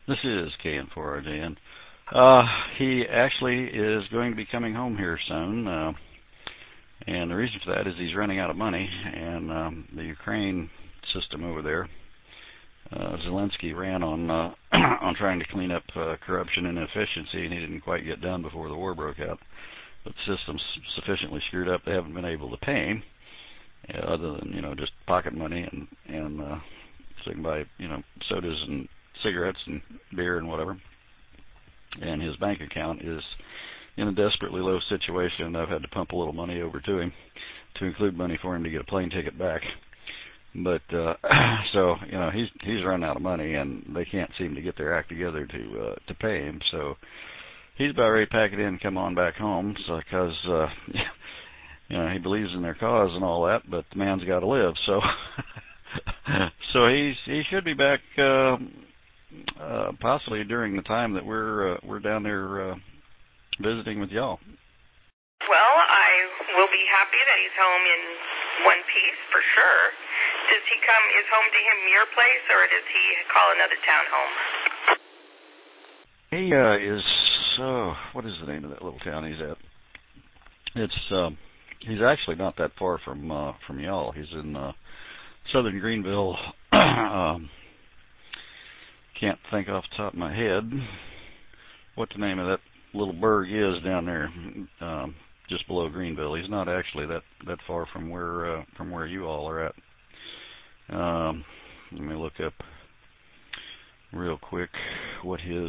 This is KN4RJN. He actually is going to be coming home here soon, and the reason for that is he's running out of money, and the Ukraine system over there, Zelensky ran on on trying to clean up corruption and inefficiency, and he didn't quite get done before the war broke out. But the system's sufficiently screwed up; they haven't been able to pay him, other than just pocket money and so they can buy sodas and cigarettes and beer and whatever. And his bank account is in a desperately low situation. I've had to pump a little money over to him to include money for him to get a plane ticket back. But so he's run out of money, and they can't seem to get their act together to pay him. So he's about ready to pack it in and come on back home, because he believes in their cause and all that. But the man's got to live, so so he should be back. Possibly during the time that we're down there visiting with y'all. Well, I will be happy that he's home in one piece for sure. Does he come? Is home to him your place, or does he call another town home? He is. What is the name of that little town he's at? He's actually not that far from y'all. He's in southern Greenville. Can't think off the top of my head what the name of that little burg is down there, just below Greenville. He's not actually that far from where you all are at. Let me look up real quick what his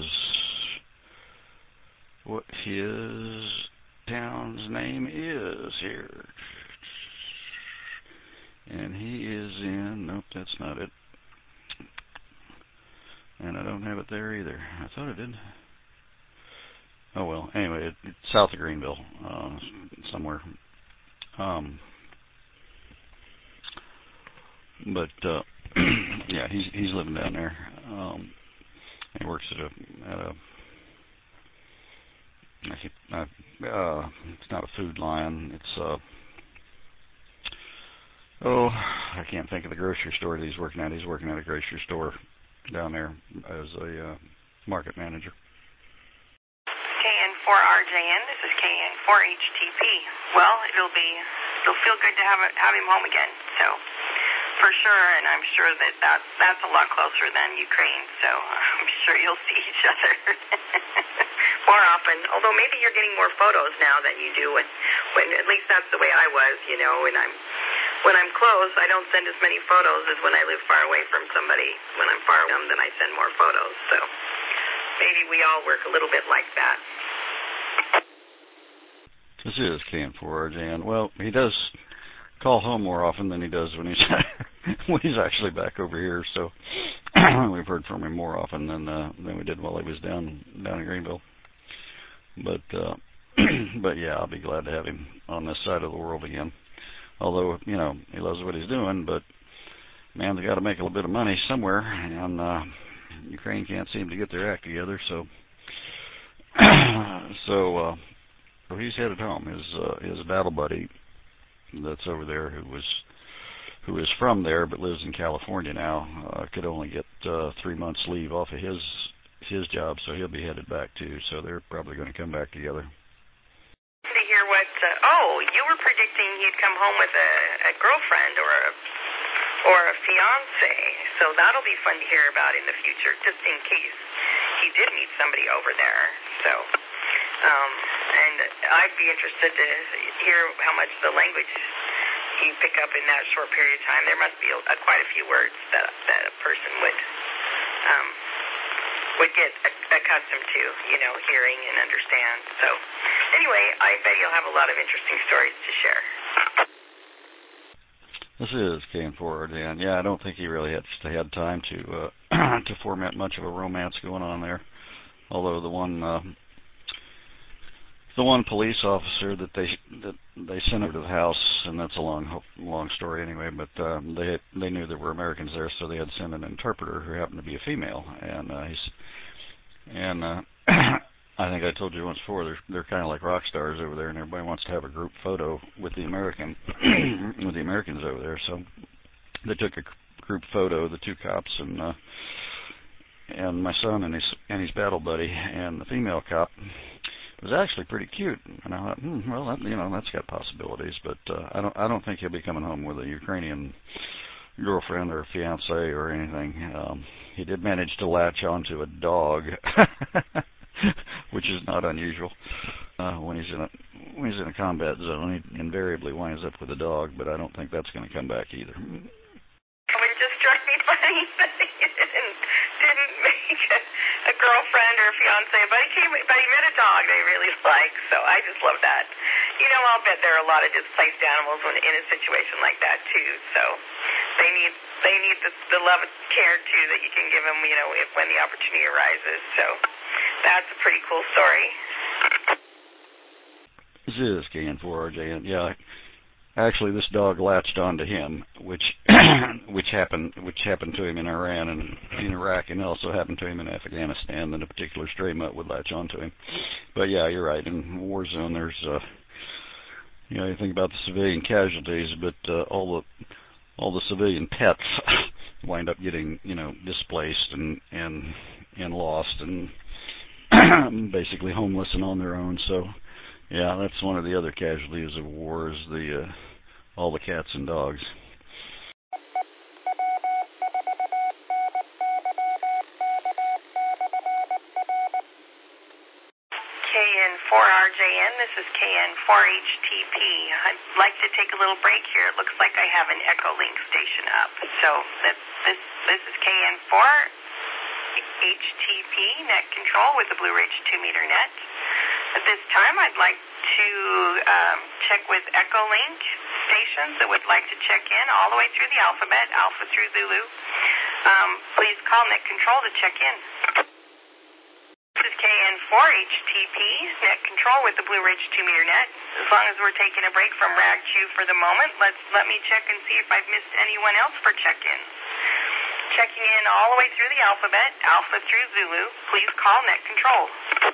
town's name is here. And he is in. Nope, that's not it. And I don't have it there either. I thought I did. Oh well. Anyway, it's south of Greenville, somewhere. But yeah, he's living down there. He works at a it's not a Food Lion. It's I can't think of the grocery store that he's working at. He's working at a grocery store down there as a market manager. KN4RJN, this is KN4HTP. Well, it'll feel good to have him home again, so for sure, and I'm sure that's a lot closer than Ukraine, so I'm sure you'll see each other more often, although maybe you're getting more photos now than you do when at least that's the way I was, when I'm close, I don't send as many photos as when I live far away from somebody. When I'm far from them, then I send more photos. So maybe we all work a little bit like that. This is KN4RJN. Well, he does call home more often than he does when he's actually back over here. So we've heard from him more often than we did while he was down in Greenville. But yeah, I'll be glad to have him on this side of the world again. Although, he loves what he's doing, but man's got to make a little bit of money somewhere, and Ukraine can't seem to get their act together, so he's headed home. His battle buddy that's over there, who is from there but lives in California now, could only get 3 months leave off of his job, so he'll be headed back too. So they're probably going to come back together. To hear what? You were predicting he'd come home with a girlfriend or a fiance, so that'll be fun to hear about in the future, just in case he did meet somebody over there. So, and I'd be interested to hear how much the language you pick up in that short period of time. There must be quite a few words that a person would get accustomed to, hearing and understand. So anyway, I bet you'll have a lot of interesting stories to share. This is KN4RJN. Yeah, I don't think he really had time to to format much of a romance going on there. Although the one police officer that they sent over to the house, and that's a long story anyway, but they knew there were Americans there, so they had sent an interpreter who happened to be a female, and I think I told you once before, they're kind of like rock stars over there, and everybody wants to have a group photo with the Americans over there. So they took a group photo, the two cops, and my son and his battle buddy, and the female cop was actually pretty cute. And I thought, well, that's got possibilities, but I don't think he'll be coming home with a Ukrainian girlfriend or fiance or anything. He did manage to latch onto a dog, which is not unusual. When he's in a combat zone, he invariably winds up with a dog, but I don't think that's going to come back either. It just struck me funny that he didn't make a girlfriend or a fiance, but he met a dog they really liked, so I just love that. I'll bet there are a lot of displaced animals in a situation like that too, so they need the love and care too that you can give them, when the opportunity arises. So that's a pretty cool story. This is KN4RJ, and yeah, actually this dog latched onto him, which happened to him in Iran and in Iraq, and also happened to him in Afghanistan. That a particular stray mutt would latch onto him. But yeah, you're right. In a war zone, there's you think about the civilian casualties, but all the civilian pets wind up getting displaced and lost and basically homeless and on their own. So yeah, that's one of the other casualties of war is all the cats and dogs. KN4RJN, this is KN4HTP. I'd like to take a little break here. It looks like I have an Echolink station up. So this is KN4HTP net control with the Blue Ridge 2-meter net. At this time, I'd like to check with Echolink stations that would like to check in all the way through the alphabet, Alpha through Zulu. Please call net control to check in. This is KN4HTP, net control with the Blue Ridge 2-meter net. As long as we're taking a break from RAG2 for the moment, let me check and see if I've missed anyone else for check-in. Checking in all the way through the alphabet, Alpha through Zulu. Please call net control.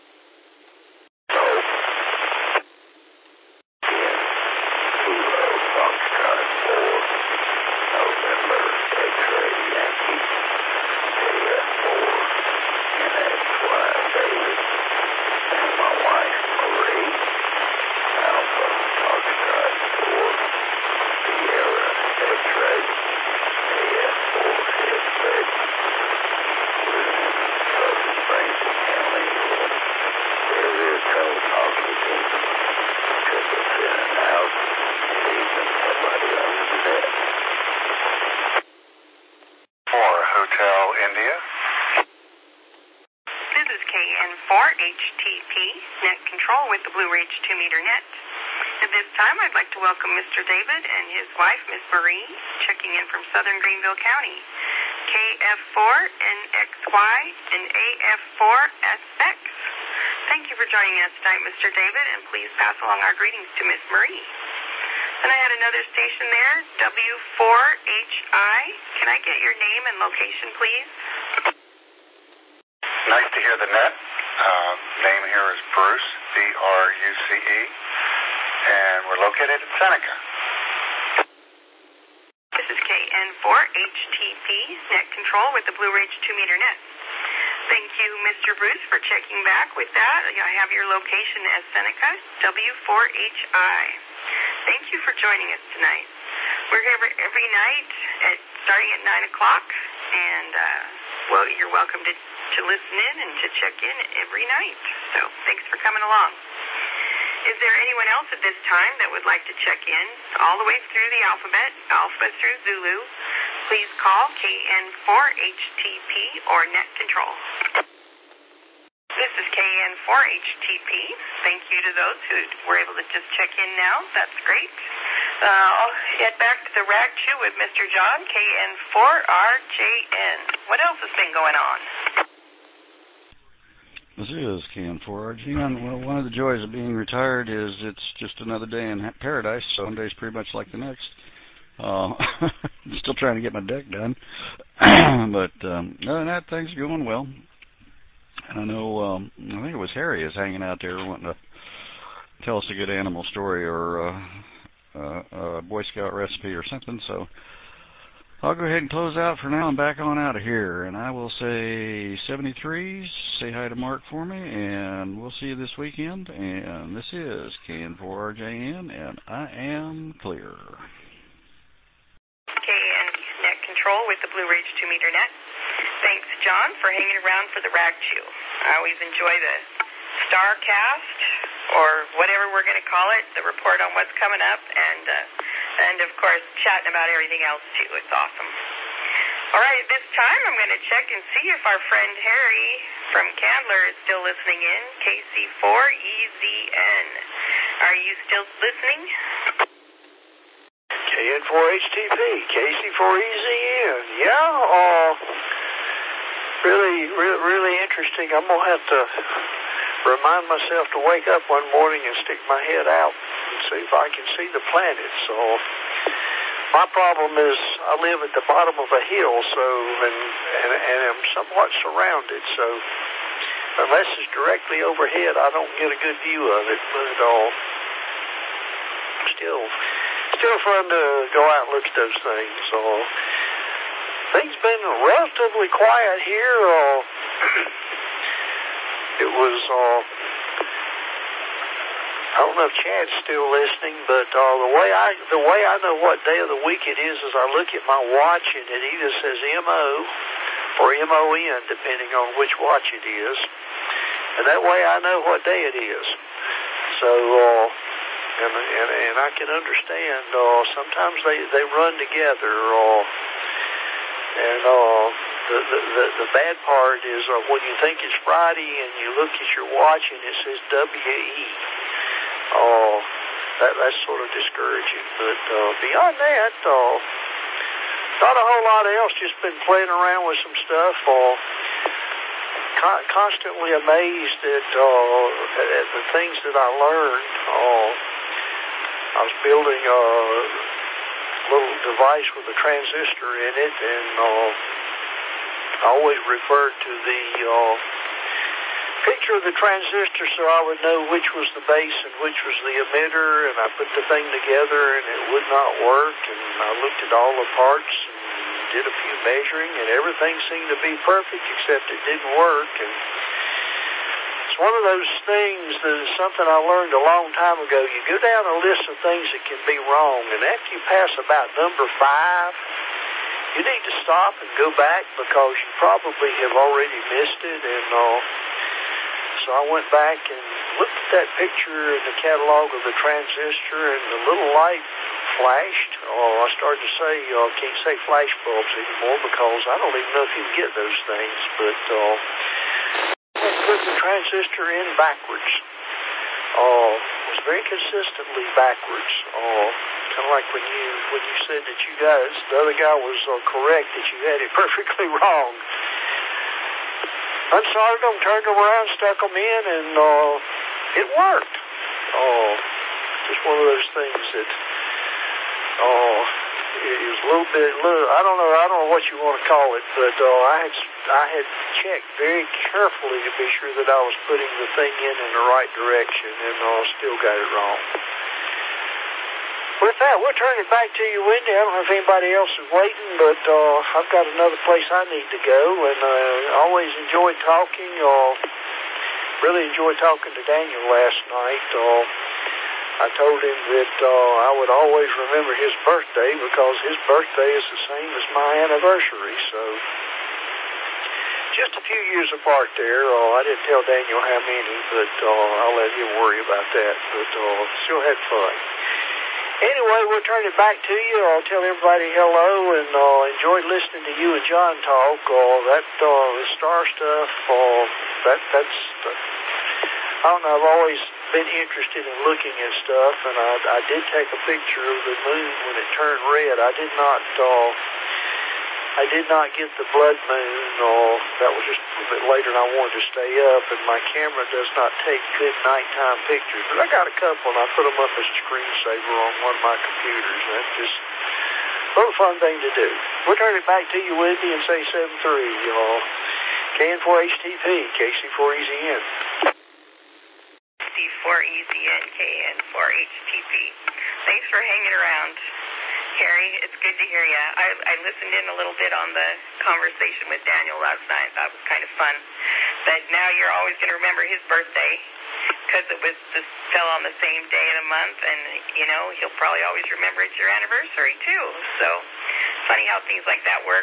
KN4HTP, net control with the Blue Ridge 2-meter net. At this time, I'd like to welcome Mr. David and his wife, Miss Marie, checking in from southern Greenville County. KF4NXY and AF4SX. Thank you for joining us tonight, Mr. David, and please pass along our greetings to Miss Marie. Then I had another station there, W4HI. Can I get your name and location, please? Nice to hear the net. Name here is Bruce, B-R-U-C-E, and we're located in Seneca. This is KN4HTP, net control with the Blue Ridge 2-meter net. Thank you, Mr. Bruce, for checking back with that. I have your location as Seneca, W4HI. Thank you for joining us tonight. We're here every night starting at 9 o'clock, and you're welcome to listen in and to check in every night. So thanks for coming along. Is there anyone else at this time that would like to check in all the way through the alphabet, Alpha through Zulu? Please call KN4HTP or net control. This is KN4HTP. Thank you to those who were able to just check in now. That's great. I'll head back to the RAG2 with Mr. John, KN4RJN. What else has been going on? This is KN4RJN. Well, one of the joys of being retired is it's just another day in paradise. So one day's pretty much like the next. Still trying to get my deck done. But other than that, things are going well. And I know, I think it was Harry is hanging out there wanting to tell us a good animal story or a Boy Scout recipe or something. So I'll go ahead and close out for now and back on out of here. And I will say 73s, say hi to Mark for me, and we'll see you this weekend. And this is KN4RJN, and I am clear. KN net control with the Blue Ridge 2-meter net. Thanks, John, for hanging around for the Rag Chew. I always enjoy the Starcast, or whatever we're going to call it, the report on what's coming up, and of course, chatting about everything else, too. It's awesome. All right, at this time, I'm going to check and see if our friend Harry from Candler is still listening in, KC4EZN. Are you still listening? KN4HTP, KC4EZN. Yeah, really interesting. I'm going to have to remind myself to wake up one morning and stick my head out and see if I can see the planet. So my problem is I live at the bottom of a hill, and I'm somewhat surrounded. So unless it's directly overhead, I don't get a good view of it. But still fun to go out and look at those things. So things been relatively quiet here. It was, I don't know if Chad's still listening, but the way I know what day of the week it is I look at my watch and it either says MO or MON, depending on which watch it is. And that way I know what day it is. So, and I can understand, sometimes they run together, and the bad part is when you think it's Friday and you look at your watch and it says WE. That's sort of discouraging. But beyond that, not a whole lot else. Just been playing around with some stuff. Constantly amazed at the things that I learned. I was building a little device with a transistor in it, and I always referred to the picture of the transistor so I would know which was the base and which was the emitter, and I put the thing together and it would not work, and I looked at all the parts and did a few measuring, and everything seemed to be perfect except it didn't work. And it's one of those things that is something I learned a long time ago. You go down a list of things that can be wrong, and after you pass about number 5, you need to stop and go back because you probably have already missed it. And so I went back and looked at that picture in the catalog of the transistor, and the little light flashed. I started to say, can't say flash bulbs anymore because I don't even know if you can get those things. But I put the transistor in backwards. It was very consistently backwards. Kind of like when you said that the other guy was correct, that you had it perfectly wrong. Unsoldered them, turned them around, stuck them in, and it worked. Just one of those things that it was a little bit. I don't know what you want to call it, but I had checked very carefully to be sure that I was putting the thing in the right direction, and still got it wrong. With that, we'll turn it back to you, Wendy. I don't know if anybody else is waiting, but I've got another place I need to go, and I always enjoyed talking. Really enjoyed talking to Daniel last night. I told him that I would always remember his birthday because his birthday is the same as my anniversary. So just a few years apart there. I didn't tell Daniel how many, but I'll let him worry about that. But still had fun. Anyway, we'll turn it back to you. I'll tell everybody hello, and enjoyed listening to you and John talk. The star stuff, that's I don't know, I've always been interested in looking at stuff, and I did take a picture of the moon when it turned red. I did not get the blood moon. That was just a little bit later, and I wanted to stay up, and my camera does not take good nighttime pictures. But I got a couple, and I put them up as a screensaver on one of my computers, and that's just a little fun thing to do. We'll turn it back to you, Wendy, and say 7-3, KN4HTP, KC4EZN. KC4EZN, KN4HTP. Thanks for hanging around. Harry. It's good to hear you. I listened in a little bit on the conversation with Daniel last night. That was kind of fun. But now you're always going to remember his birthday because it fell on the same day in a month, and, he'll probably always remember it's your anniversary, too. So, funny how things like that work.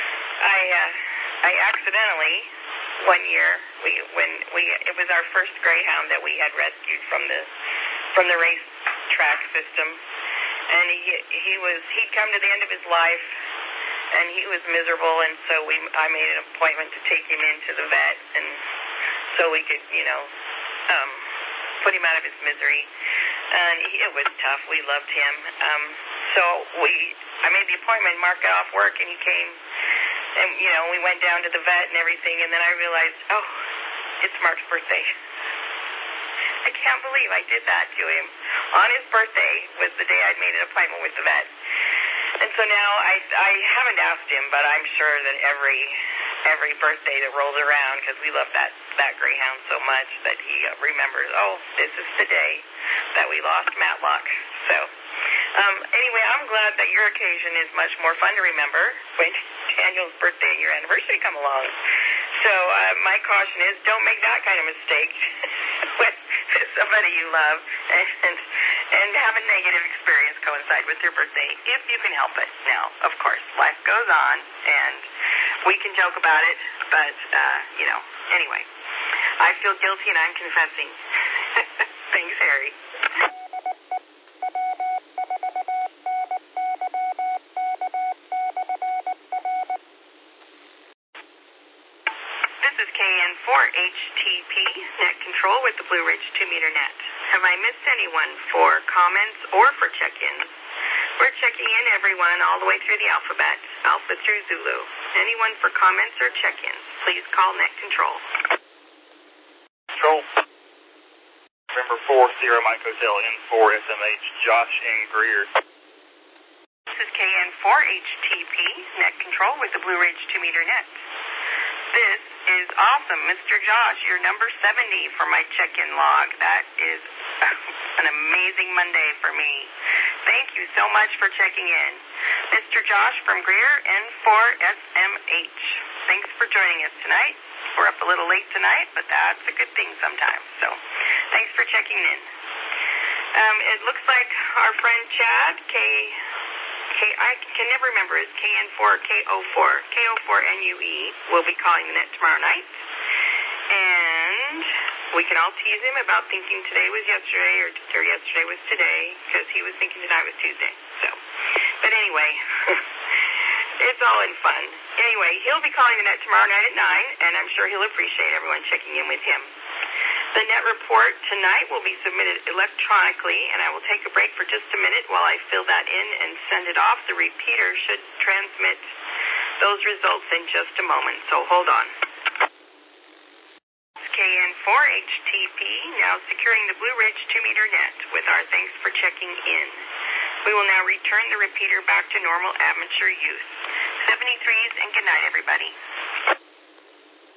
I accidentally, one year, it was our first greyhound that we had rescued from the race track system, and he'd come to the end of his life, and he was miserable, and so I made an appointment to take him into the vet, and so we could, put him out of his misery. And it was tough. We loved him. So I made the appointment, marked it off work, and he came, and, we went down to the vet and everything, and then I realized, it's Mark's birthday. I can't believe I did that to him. On his birthday was the day I'd made an appointment with the vet. And so now I haven't asked him, but I'm sure that every birthday that rolls around, because we love that greyhound so much, that he remembers, this is the day that we lost Matlock. So anyway, I'm glad that your occasion is much more fun to remember when Daniel's birthday and your anniversary come along. So my caution is, don't make that kind of mistake with somebody you love and have a negative experience coincide with your birthday, if you can help it. Now, of course, life goes on, and we can joke about it, but, anyway, I feel guilty and I'm confessing. Thanks, Harry. This is KN4HTP, net control with the Blue Ridge 2-meter net. Have I missed anyone for comments or for check-ins? We're checking in everyone all the way through the alphabet, Alpha through Zulu. Anyone for comments or check-ins, please call net control. Control. November 4, Sierra Mike Hotel, N4 SMH, Josh and Greer. This is KN4HTP, net control with the Blue Ridge 2-meter net. This is awesome. Mr. Josh, you're number 70 for my check-in log. That is an amazing Monday for me. Thank you so much for checking in. Mr. Josh from Greer, N4SMH. Thanks for joining us tonight. We're up a little late tonight, but that's a good thing sometimes. So thanks for checking in. It looks like our friend Chad, I can never remember, it's KN4 or KO4. KO4NUE will be calling the net tomorrow night. And we can all tease him about thinking today was yesterday or yesterday was today, because he was thinking tonight was Tuesday. So, but anyway, it's all in fun. Anyway, he'll be calling the net tomorrow night at 9, and I'm sure he'll appreciate everyone checking in with him. The net report tonight will be submitted electronically, and I will take a break for just a minute while I fill that in and send it off. The repeater should transmit those results in just a moment, so hold on. KN4HTP, now securing the Blue Ridge 2-meter net with our thanks for checking in. We will now return the repeater back to normal amateur use. 73s, and good night, everybody.